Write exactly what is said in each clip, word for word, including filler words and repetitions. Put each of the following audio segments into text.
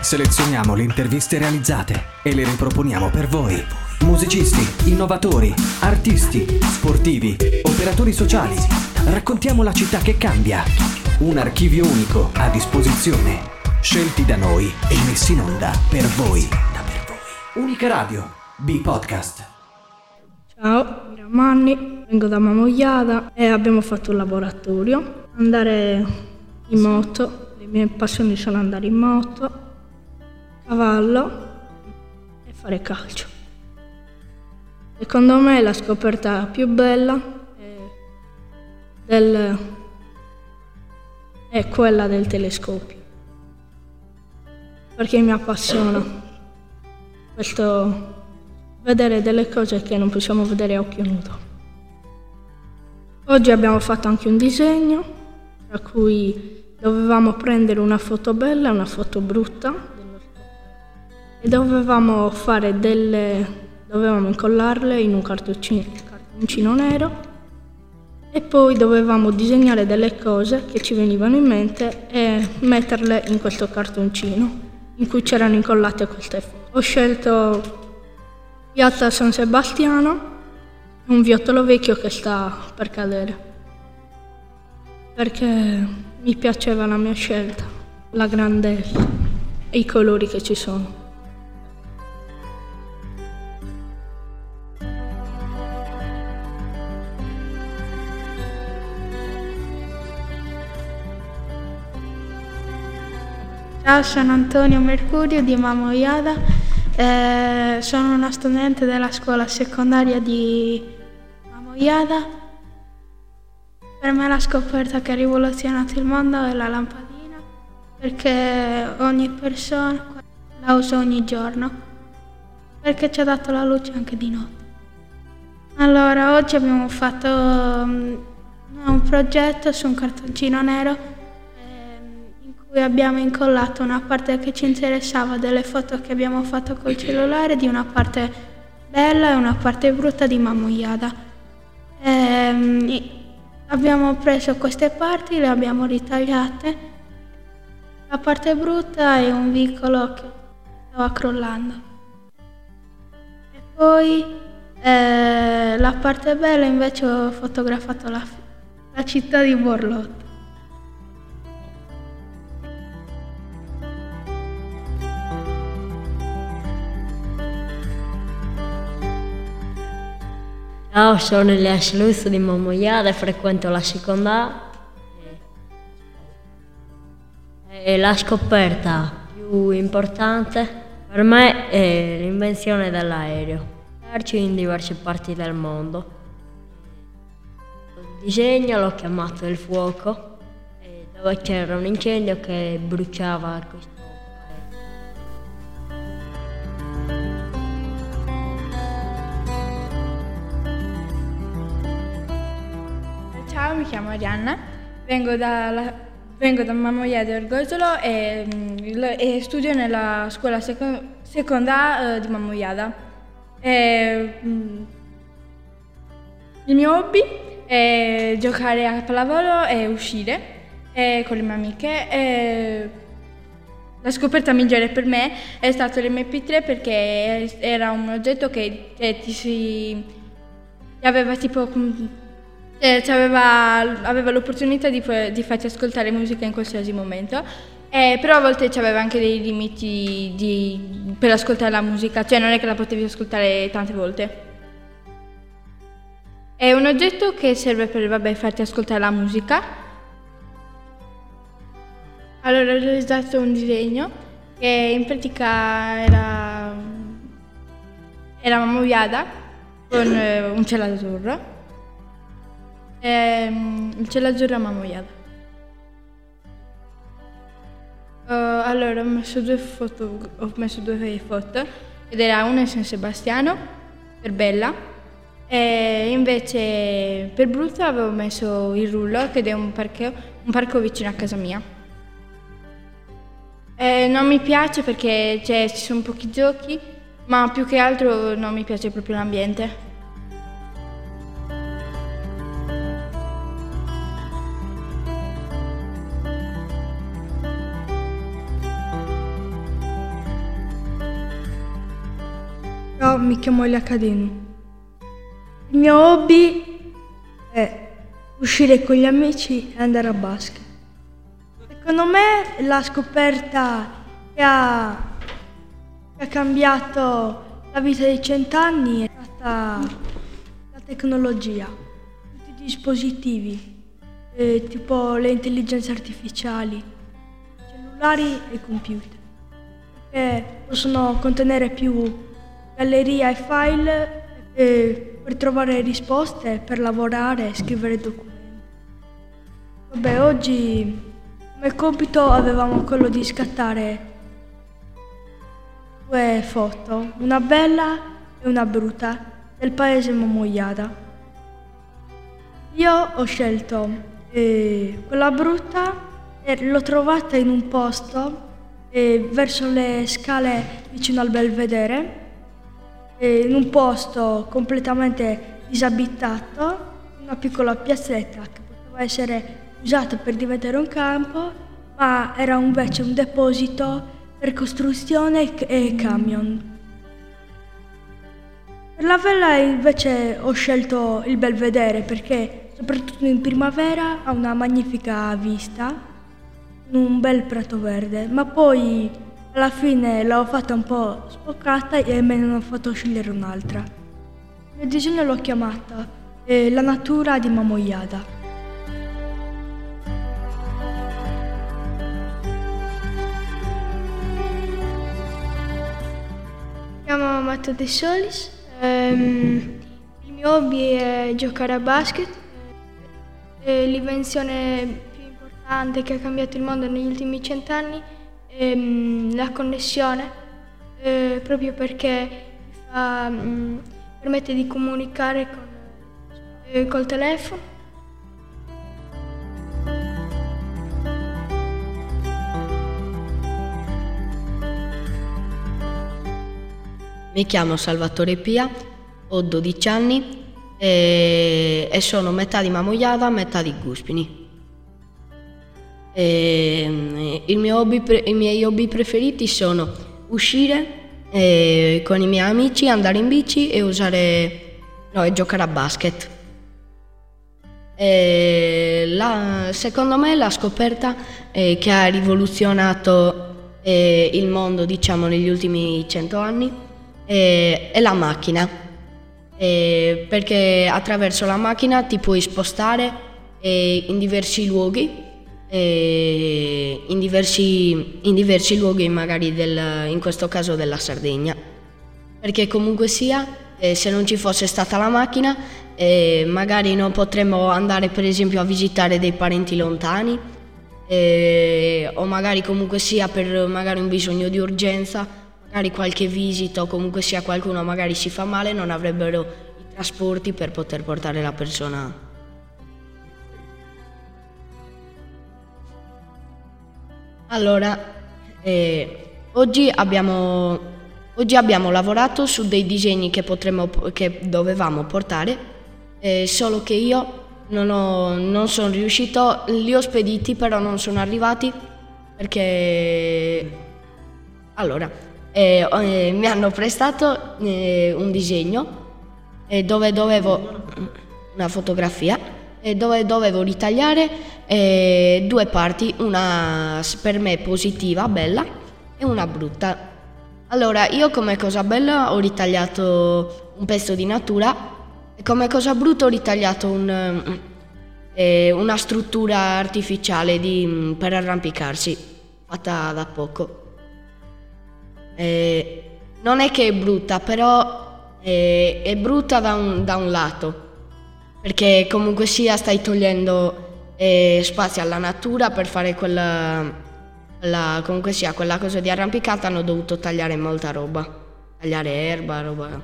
Selezioniamo le interviste realizzate e le riproponiamo per voi. Musicisti, innovatori, artisti, sportivi, operatori sociali. Raccontiamo la città che cambia. Un archivio unico a disposizione. Scelti da noi e messi in onda per voi. Unica Radio, B-Podcast. Ciao, mi chiamo Manni, vengo da Mamogliada e abbiamo fatto un laboratorio. Andare in moto, le mie passioni sono andare in moto, cavallo e fare calcio. Secondo me la scoperta più bella è, del, è quella del telescopio, perché mi appassiona questo vedere delle cose che non possiamo vedere a occhio nudo. Oggi abbiamo fatto anche un disegno, tra cui dovevamo prendere una foto bella e una foto brutta e dovevamo fare delle dovevamo incollarle in un cartoncino, cartoncino nero e poi dovevamo disegnare delle cose che ci venivano in mente e metterle in questo cartoncino in cui c'erano incollate queste foto. Ho scelto Piazza San Sebastiano, un viottolo vecchio che sta per cadere, perché mi piaceva la mia scelta, la grandezza e i colori che ci sono. Ciao, sono Antonio Mercurio di Mamogliada, eh, sono una studente della scuola secondaria di Mamogliada. Per me la scoperta che ha rivoluzionato il mondo è la lampadina, perché ogni persona la usa ogni giorno, perché ci ha dato la luce anche di notte. Allora, oggi abbiamo fatto um, un progetto su un cartoncino nero cui abbiamo incollato una parte che ci interessava delle foto che abbiamo fatto col cellulare, di una parte bella e una parte brutta di Mamogliada. E, abbiamo preso queste parti, le abbiamo ritagliate. La parte brutta è un vicolo che stava crollando. E poi eh, la parte bella invece ho fotografato la, la città di Borlotto. Ciao, sono Elias Luzzo di Mamogliada e frequento la seconda A. E la scoperta più importante per me è l'invenzione dell'aereo. Merci in diverse parti del mondo. Il disegno l'ho chiamato Il fuoco, dove c'era un incendio che bruciava questo. Ciao, mi chiamo Arianna, vengo da, vengo da Mamogliada Ergozolo e, e studio nella scuola seco, seconda uh, di Mamogliada. E, um, il mio hobby è giocare a pallavolo e uscire e con le mie amiche. E la scoperta migliore per me è stato l'emme pi tre, perché era un oggetto che eh, ti si aveva tipo Eh, aveva, aveva l'opportunità di, di farti ascoltare musica in qualsiasi momento, eh, però a volte c'aveva anche dei limiti di, per ascoltare la musica, cioè non è che la potevi ascoltare tante volte. È un oggetto che serve per vabbè, farti ascoltare la musica. Allora ho realizzato un disegno che in pratica era, era Mamogliada con eh, un cielo azzurro. Ehm, il cielo azzurro a Mamogliada. Uh, allora ho messo due foto, ho messo due foto ed era una in San Sebastiano per bella e invece per brutta avevo messo il Rullo, che è un parco, un parco vicino a casa mia. E non mi piace perché cioè, ci sono pochi giochi, ma più che altro non mi piace proprio l'ambiente. Ciao, mi chiamo Elia Cadenu. Il mio hobby è uscire con gli amici e andare a basket. Secondo me la scoperta che ha, che ha cambiato la vita dei cent'anni è stata la tecnologia, tutti i dispositivi, eh, tipo le intelligenze artificiali, cellulari e computer, che possono contenere più galleria e file eh, per trovare risposte, per lavorare e scrivere documenti. Vabbè, oggi come compito avevamo quello di scattare due foto, una bella e una brutta, del paese Momoiada. Io ho scelto eh, quella brutta e l'ho trovata in un posto eh, verso le scale vicino al Belvedere, eh, in un posto completamente disabitato, una piccola piazzetta che poteva essere usata per diventare un campo, ma era invece un deposito per costruzione e camion. Per la vela invece ho scelto il Belvedere perché soprattutto in primavera ha una magnifica vista, un bel prato verde, ma poi alla fine l'ho fatta un po' spoccata e me ne ho fatto scegliere un'altra. Il mio disegno l'ho chiamata eh, La natura di Momoiada. Mi chiamo Matteo De Solis, ehm, il mio hobby è giocare a basket, eh, l'invenzione più importante che ha cambiato il mondo negli ultimi cent'anni è mm, la connessione, eh, proprio perché fa, mm, permette di comunicare con, eh, col telefono. Mi chiamo Salvatore Pia, ho dodici anni e, e sono metà di Momoiada, metà di Guspini. E, il mio hobby pre- I miei hobby preferiti sono uscire e, con i miei amici, andare in bici e usare no, e giocare a basket. E la, secondo me la scoperta eh, che ha rivoluzionato eh, il mondo, diciamo, negli ultimi cento anni è la macchina, eh, perché attraverso la macchina ti puoi spostare eh, in diversi luoghi, eh, in, diversi, in diversi luoghi magari del, in questo caso della Sardegna, perché comunque sia, eh, se non ci fosse stata la macchina, eh, magari non potremmo andare per esempio a visitare dei parenti lontani, eh, o magari comunque sia per magari un bisogno di urgenza, magari qualche visita o comunque sia qualcuno magari si fa male, non avrebbero i trasporti per poter portare la persona. Allora, eh, oggi, abbiamo, oggi abbiamo lavorato su dei disegni che, potremmo, che dovevamo portare, eh, solo che io non, ho, non sono riuscito, li ho spediti però non sono arrivati perché... Allora... Eh, eh, mi hanno prestato eh, un disegno eh, dove dovevo una fotografia eh, dove dovevo ritagliare eh, due parti, una per me positiva, bella, e una brutta. Allora io come cosa bella ho ritagliato un pezzo di natura e come cosa brutta ho ritagliato un, eh, una struttura artificiale di, per arrampicarsi, fatta da poco. Eh, non è che è brutta, però eh, è brutta da un, da un lato, perché comunque sia stai togliendo eh, spazio alla natura per fare quella, quella, comunque sia quella cosa di arrampicata. Hanno dovuto tagliare molta roba, tagliare erba, roba.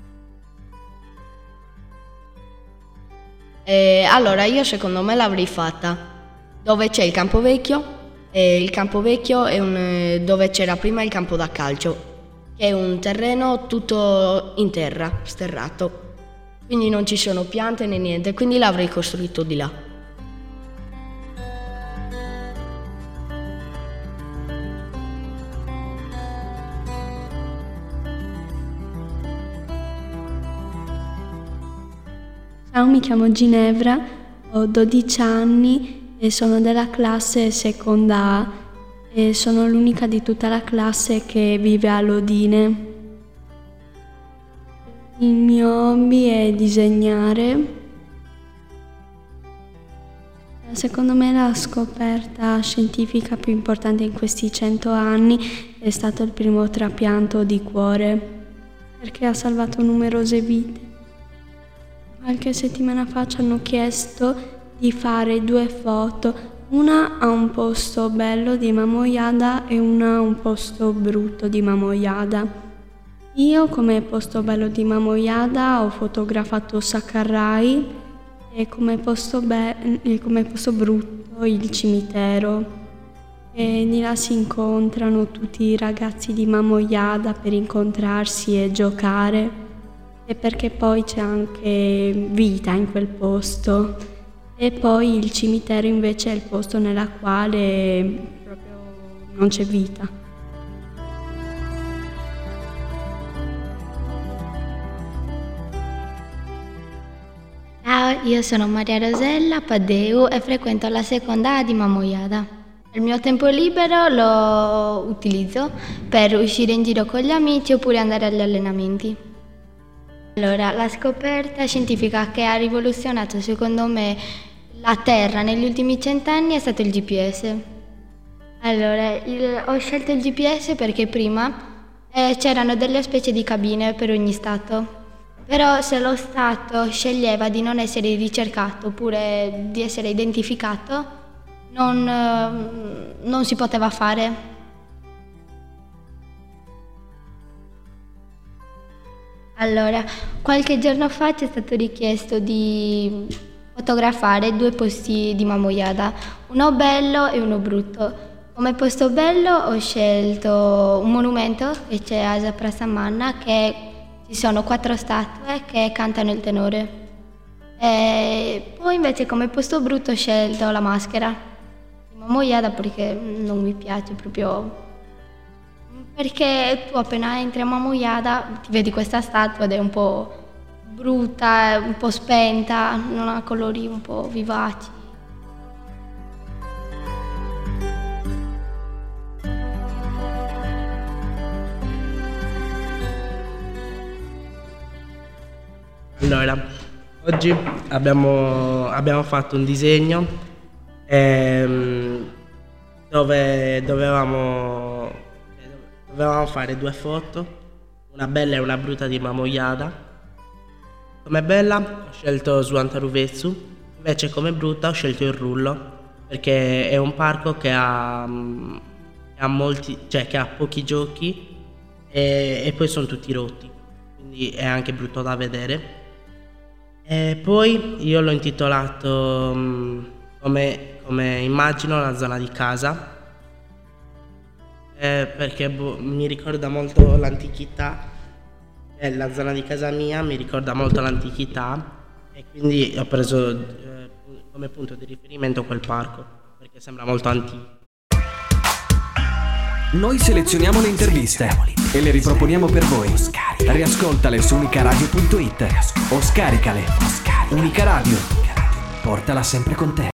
E allora io secondo me l'avrei fatta dove c'è il campo vecchio. E il campo vecchio è un, dove c'era prima il campo da calcio, che è un terreno tutto in terra, sterrato, quindi non ci sono piante né niente, quindi l'avrei costruito di là. Ciao, mi chiamo Ginevra, ho dodici anni e sono della classe seconda A e sono l'unica di tutta la classe che vive a Lodine. Il mio hobby è disegnare. Secondo me la scoperta scientifica più importante in questi cento anni è stato il primo trapianto di cuore, perché ha salvato numerose vite. Qualche settimana fa ci hanno chiesto di fare due foto, una a un posto bello di Mamoiada e una a un posto brutto di Mamoiada. Io come posto bello di Mamoiada ho fotografato Sakarrai e come posto, be- e come posto brutto il cimitero. E di là si incontrano tutti i ragazzi di Mamoiada per incontrarsi e giocare, e perché poi c'è anche vita in quel posto. E poi il cimitero invece è il posto nella quale proprio non c'è vita. Ciao, io sono Maria Rosella Padeu e frequento la seconda A di Mamoiada. Il mio tempo libero lo utilizzo per uscire in giro con gli amici oppure andare agli allenamenti. Allora, la scoperta scientifica che ha rivoluzionato secondo me la Terra negli ultimi cent'anni è stato il G P S. Allora, il, ho scelto il G P S perché prima eh, c'erano delle specie di cabine per ogni stato. Però se lo Stato sceglieva di non essere ricercato oppure di essere identificato, non, eh, non si poteva fare. Allora, qualche giorno fa ci è stato richiesto di fotografare due posti di Mamoiada, uno bello e uno brutto. Come posto bello ho scelto un monumento che c'è a Zaprasamanna, che ci sono quattro statue che cantano il tenore. E poi invece come posto brutto ho scelto la maschera di Mamoiada perché non mi piace proprio, perché tu appena entri a Mamoiada ti vedi questa statua ed è un po' brutta, un po' spenta, non ha colori un po' vivaci. Allora, oggi abbiamo, abbiamo fatto un disegno ehm, dove dovevamo, dovevamo fare due foto, una bella e una brutta di Mamoiada. Come bella ho scelto Suantaruvezzu, invece come brutta ho scelto il Rullo, perché è un parco che ha, che ha, molti, cioè, che ha pochi giochi e, e poi sono tutti rotti, quindi è anche brutto da vedere. E poi io l'ho intitolato um, come, come immagino la zona di casa, eh, perché boh, mi ricorda molto l'antichità, eh, la zona di casa mia mi ricorda molto l'antichità e quindi ho preso eh, come punto di riferimento quel parco, perché sembra molto antico. Noi selezioniamo le interviste e le riproponiamo per voi. Riascoltale su unicaradio punto it o scaricale. Unica Radio, portala sempre con te.